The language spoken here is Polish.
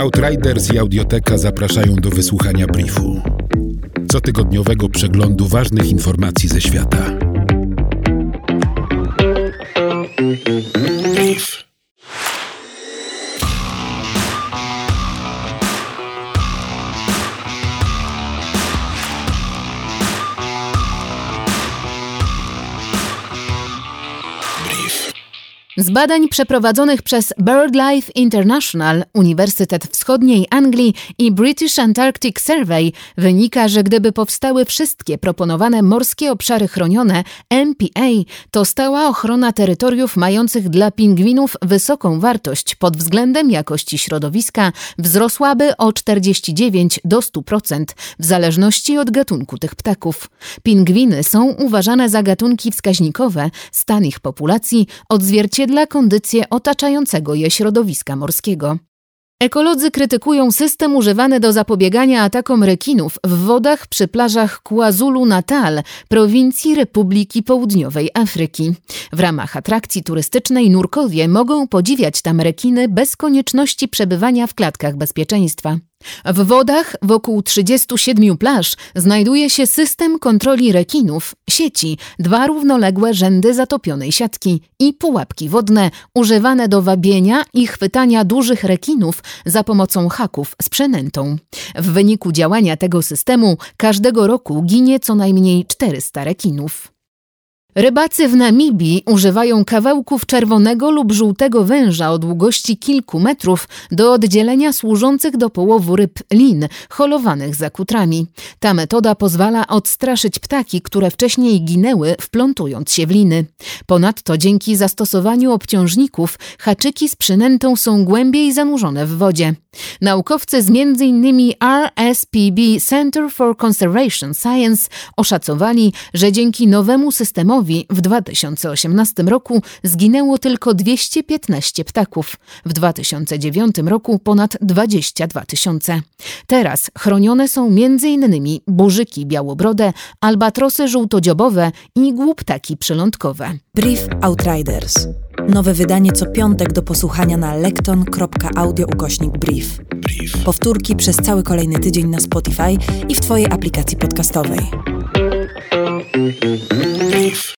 Outriders i Audioteka zapraszają do wysłuchania briefu. Cotygodniowego przeglądu ważnych informacji ze świata. Brief. Z badań przeprowadzonych przez BirdLife International, Uniwersytet Wschodniej Anglii i British Antarctic Survey wynika, że gdyby powstały wszystkie proponowane morskie obszary chronione MPA, to stała ochrona terytoriów mających dla pingwinów wysoką wartość pod względem jakości środowiska wzrosłaby o 49 do 100% w zależności od gatunku tych ptaków. Pingwiny są uważane za gatunki wskaźnikowe, stan ich populacji odzwierciedla kondycję otaczającego je środowiska morskiego. Ekolodzy krytykują system używany do zapobiegania atakom rekinów w wodach przy plażach KwaZulu-Natal, prowincji Republiki Południowej Afryki. W ramach atrakcji turystycznej nurkowie mogą podziwiać tam rekiny bez konieczności przebywania w klatkach bezpieczeństwa. W wodach wokół 37 plaż znajduje się system kontroli rekinów, sieci, 2 równoległe rzędy zatopionej siatki i pułapki wodne używane do wabienia i chwytania dużych rekinów za pomocą haków z przynętą. W wyniku działania tego systemu każdego roku ginie co najmniej 400 rekinów. Rybacy w Namibii używają kawałków czerwonego lub żółtego węża o długości kilku metrów do oddzielenia służących do połowu ryb lin, holowanych za kutrami. Ta metoda pozwala odstraszyć ptaki, które wcześniej ginęły, wplątując się w liny. Ponadto dzięki zastosowaniu obciążników haczyki z przynętą są głębiej zanurzone w wodzie. Naukowcy z m.in. RSPB Center for Conservation Science oszacowali, że dzięki nowemu systemowi w 2018 roku zginęło tylko 215 ptaków, w 2009 roku ponad 22 000. Teraz chronione są m.in. burzyki białobrode, albatrosy żółtodziobowe i głuptaki przylądkowe. Brief Outriders. Nowe wydanie co piątek do posłuchania na lekton.audio/brief. Powtórki przez cały kolejny tydzień na Spotify i w Twojej aplikacji podcastowej.